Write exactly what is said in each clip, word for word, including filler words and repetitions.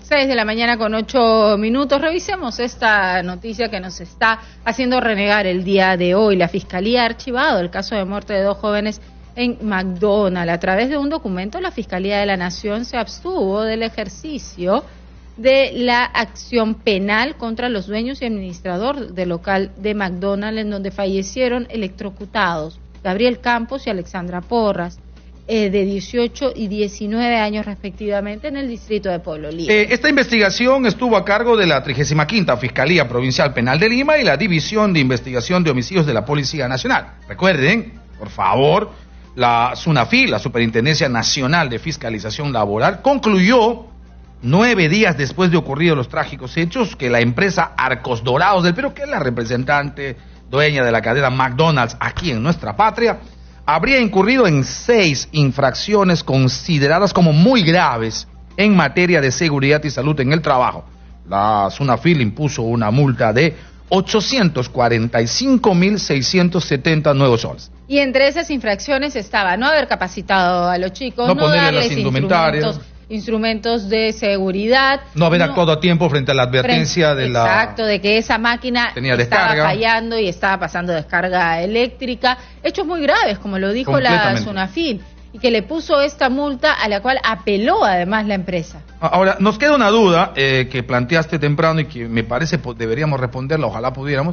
seis de la mañana con ocho minutos. Revisemos esta noticia que nos está haciendo renegar el día de hoy. La Fiscalía ha archivado el caso de muerte de dos jóvenes en McDonald's. A través de un documento, la Fiscalía de la Nación se abstuvo del ejercicio de la acción penal contra los dueños y administrador del local de McDonald's, en donde fallecieron electrocutados Gabriel Campos y Alexandra Porras, eh, de dieciocho y diecinueve años respectivamente, en el distrito de Pueblo Libre. Eh, esta investigación estuvo a cargo de la trigésima quinta Fiscalía Provincial Penal de Lima y la División de Investigación de Homicidios de la Policía Nacional. Recuerden, por favor, la SUNAFI, la Superintendencia Nacional de Fiscalización Laboral, concluyó nueve días después de ocurridos los trágicos hechos que la empresa Arcos Dorados del Perú, que es la representante dueña de la cadena McDonald's aquí en nuestra patria, habría incurrido en seis infracciones consideradas como muy graves en materia de seguridad y salud en el trabajo. La SUNAFIL impuso una multa de ochocientos cuarenta y cinco mil seiscientos setenta nuevos soles. Y entre esas infracciones estaba no haber capacitado a los chicos, no, no ponerle darles las indumentarias, instrumentos, instrumentos de seguridad, no haber no, actuado a tiempo frente a la advertencia frente, de la... Exacto, de que esa máquina tenía estaba descarga. fallando y estaba pasando descarga eléctrica. Hechos muy graves, como lo dijo la SUNAFIL, y que le puso esta multa, a la cual apeló además la empresa. Ahora, nos queda una duda eh, que planteaste temprano y que me parece pues, deberíamos responderla, ojalá pudiéramos.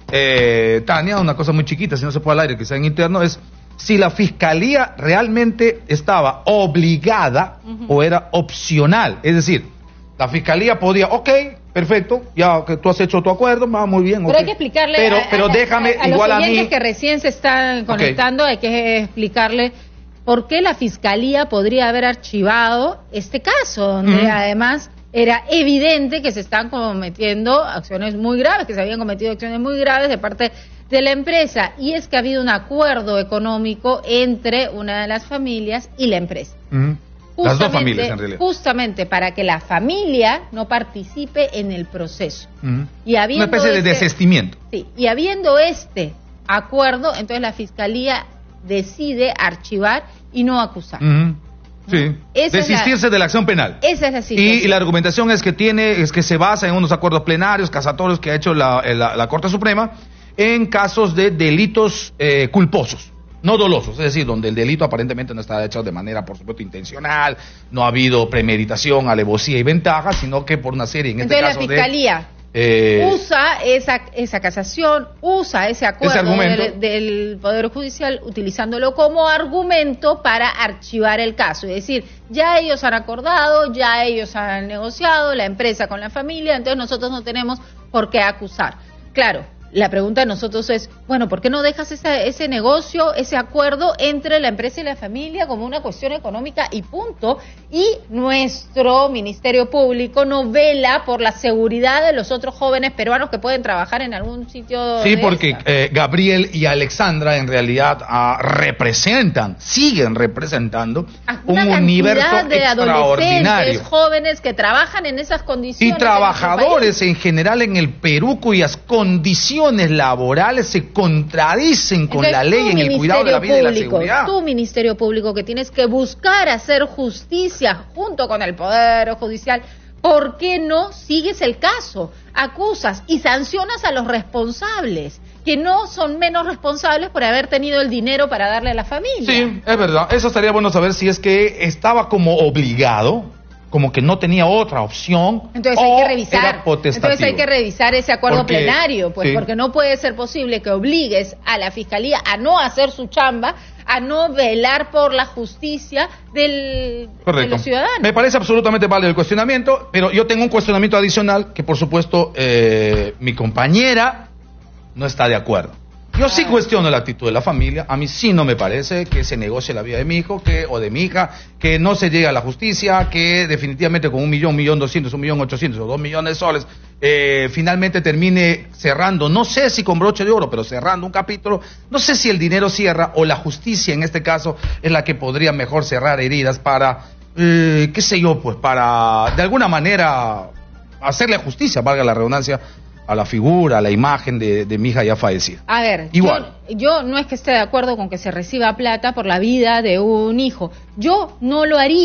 Eh, Tania, una cosa muy chiquita, si no se puede al aire, que sea en interno, es si la Fiscalía realmente estaba obligada uh-huh. o era opcional. Es decir, la Fiscalía podía, ok, perfecto, ya que tú has hecho tu acuerdo, va muy bien. Pero okay. hay que explicarle pero, a, pero a, déjame, a, a igual los a mí... que recién se están conectando, okay. hay que explicarle por qué la Fiscalía podría haber archivado este caso, donde uh-huh. además era evidente que se están cometiendo acciones muy graves, que se habían cometido acciones muy graves de parte de la empresa, y es que ha habido un acuerdo económico entre una de las familias y la empresa. Uh-huh. Las dos familias, en realidad. Justamente para que la familia no participe en el proceso. Uh-huh. Y habiendo una especie este, de desistimiento. Sí, y habiendo este acuerdo, entonces la Fiscalía decide archivar y no acusar. Uh-huh. Sí, desistirse es la, de la acción penal. Esa es la situación. Y, y la argumentación es que tiene, es que se basa en unos acuerdos plenarios, casatorios que ha hecho la, la, la Corte Suprema en casos de delitos eh, culposos, no dolosos, es decir, donde el delito aparentemente no está hecho de manera, por supuesto, intencional, no ha habido premeditación, alevosía y ventaja, sino que por una serie, en Entonces, este caso la Fiscalía de... Eh, usa esa, esa casación, usa ese acuerdo ese del, del Poder Judicial, utilizándolo como argumento para archivar el caso. Es decir, ya ellos han acordado, ya ellos han negociado, la empresa con la familia, entonces nosotros no tenemos por qué acusar. Claro, la pregunta de nosotros es, bueno, ¿por qué no dejas esa, ese negocio, ese acuerdo entre la empresa y la familia como una cuestión económica y punto? Y nuestro Ministerio Público no vela por la seguridad de los otros jóvenes peruanos que pueden trabajar en algún sitio. Sí, de porque eh, Gabriel y Alexandra en realidad ah, representan, siguen representando una un universo de extraordinario. Jóvenes que trabajan en esas condiciones. Y trabajadores en, en general en el Perú cuyas condiciones laborales se contradicen con Entonces, la ley en el cuidado de la vida público, y la seguridad. Tu Ministerio Público, que tienes que buscar hacer justicia junto con el Poder Judicial, ¿por qué no sigues el caso? Acusas y sancionas a los responsables, que no son menos responsables por haber tenido el dinero para darle a la familia. Sí, es verdad. Eso estaría bueno saber si es que estaba como obligado, como que no tenía otra opción. Entonces hay que revisar. Entonces hay que revisar ese acuerdo porque, plenario, pues sí. porque no puede ser posible que obligues a la Fiscalía a no hacer su chamba, a no velar por la justicia del, de los ciudadanos. Me parece absolutamente válido el cuestionamiento, pero yo tengo un cuestionamiento adicional que por supuesto eh, mi compañera no está de acuerdo. Yo sí cuestiono la actitud de la familia. A mí sí no me parece que se negocie la vida de mi hijo que, o de mi hija, que no se llegue a la justicia, que definitivamente con un millón, un millón doscientos, un millón ochocientos o dos millones de soles, eh, finalmente termine cerrando, no sé si con broche de oro, pero cerrando un capítulo. No sé si el dinero cierra o la justicia en este caso es la que podría mejor cerrar heridas para, eh, qué sé yo, pues para de alguna manera hacerle justicia, valga la redundancia, a la figura, a la imagen de, de mi hija ya fallecida. A ver, igual. Yo, yo no es que esté de acuerdo con que se reciba plata por la vida de un hijo. Yo no lo haría.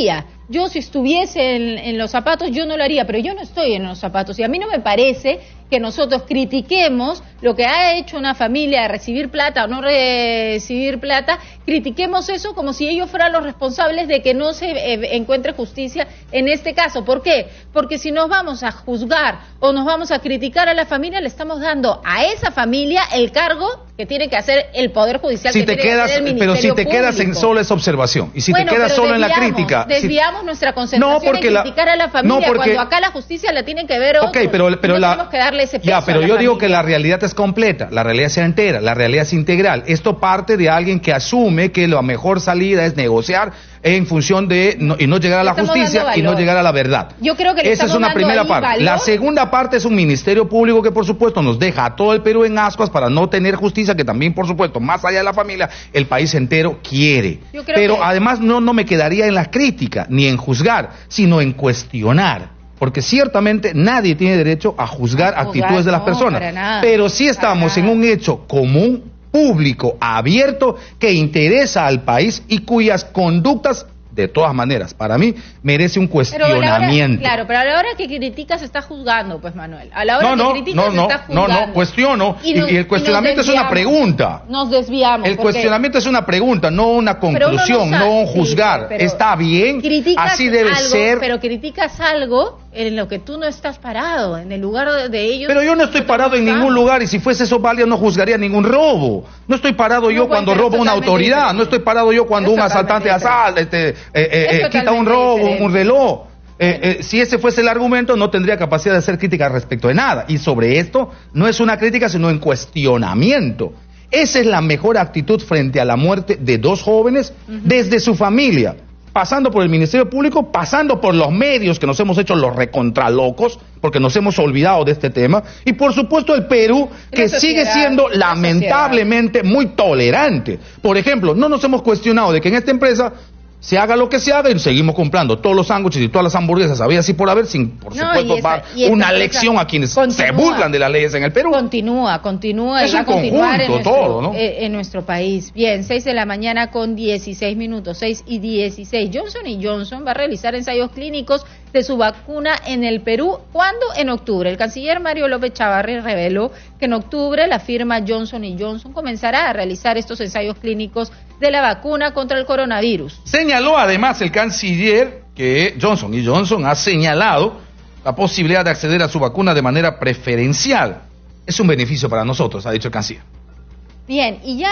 Yo si estuviese en, en los zapatos, yo no lo haría, pero yo no estoy en los zapatos. Y a mí no me parece que nosotros critiquemos lo que ha hecho una familia de recibir plata o no recibir plata, critiquemos eso como si ellos fueran los responsables de que no se eh, encuentre justicia en este caso. ¿Por qué? Porque si nos vamos a juzgar o nos vamos a criticar a la familia, le estamos dando a esa familia el cargo que tiene que hacer el Poder Judicial, si que te tiene quedas, que hacer el pero Ministerio si te Público. quedas en solo esa observación y si bueno, te quedas pero solo desviamos, en la crítica, desviamos si... nuestra concentración no, porque en la... criticar a la familia, no, porque... cuando acá la justicia la tienen que ver otros. Okay, pero, pero no la... tenemos que darle ese peso ya, pero a la yo digo familia. que la realidad es completa, la realidad es entera, la realidad es integral. Esto parte de alguien que asume que la mejor salida es negociar en función de no, y no llegar a la Estamos justicia dando y no valor. llegar a la verdad. Yo creo que le esa es estamos una dando primera ahí parte. valor. La segunda parte es un ministerio público que por supuesto nos deja a todo el Perú en ascuas para no tener justicia, que también por supuesto más allá de la familia el país entero quiere. Yo creo Pero que... además no no me quedaría en la crítica ni en juzgar, sino en cuestionar. Porque ciertamente nadie tiene derecho a juzgar, a juzgar actitudes de las no, personas. para nada, pero sí estamos en nada. un hecho común, público, abierto, que interesa al país y cuyas conductas, de todas maneras, para mí, merece un cuestionamiento. Pero a la hora, claro, pero a la hora que criticas se está juzgando, pues, Manuel. A la hora no, no, que criticas no, se no, está no, juzgando. no, cuestiono. Y, nos- y el cuestionamiento nos es una desviamos. pregunta. Nos desviamos. El porque cuestionamiento es una pregunta, no una Pero uno no conclusión, sabe- no un sí, juzgar. pero Está bien, criticas así debe algo, ser. Pero criticas algo en lo que tú no estás parado, en el lugar de, de ellos. Pero yo no estoy nosotros parado en estamos. ningún lugar y si fuese eso válido no juzgaría ningún robo. No estoy parado yo No, pues, cuando pero es robo una totalmente autoridad, diferente. no estoy parado yo cuando Es un asaltante totalmente asalta, este, eh, eh, Es eh, quita un totalmente robo, diferente. un reloj. Eh, eh, si ese fuese el argumento, no tendría capacidad de hacer crítica respecto de nada. Y sobre esto no es una crítica, sino en cuestionamiento. Esa es la mejor actitud frente a la muerte de dos jóvenes desde su familia, pasando por el Ministerio Público, pasando por los medios que nos hemos hecho los recontralocos, porque nos hemos olvidado de este tema, y por supuesto el Perú, Y que la sigue sociedad, siendo la lamentablemente muy tolerante. Por ejemplo, no nos hemos cuestionado de que en esta empresa se haga lo que se haga y seguimos comprando todos los sándwiches y todas las hamburguesas, había así por haber, sin por No, supuesto y esa- dar y esta una empresa lección a quienes continúa. se burlan de las leyes en el Perú. Continúa, continúa Es y va un a continuar en conjunto nuestro, todo, ¿no? eh, en nuestro país. Bien, seis de la mañana con dieciséis minutos, seis y dieciséis. Johnson y Johnson va a realizar ensayos clínicos de su vacuna en el Perú. ¿Cuándo? En octubre. El canciller Mario López Chavarri reveló que en octubre la firma Johnson y Johnson comenzará a realizar estos ensayos clínicos de la vacuna contra el coronavirus. Señaló además el canciller que Johnson y Johnson ha señalado la posibilidad de acceder a su vacuna de manera preferencial. Es un beneficio para nosotros, ha dicho el canciller. Bien, y ya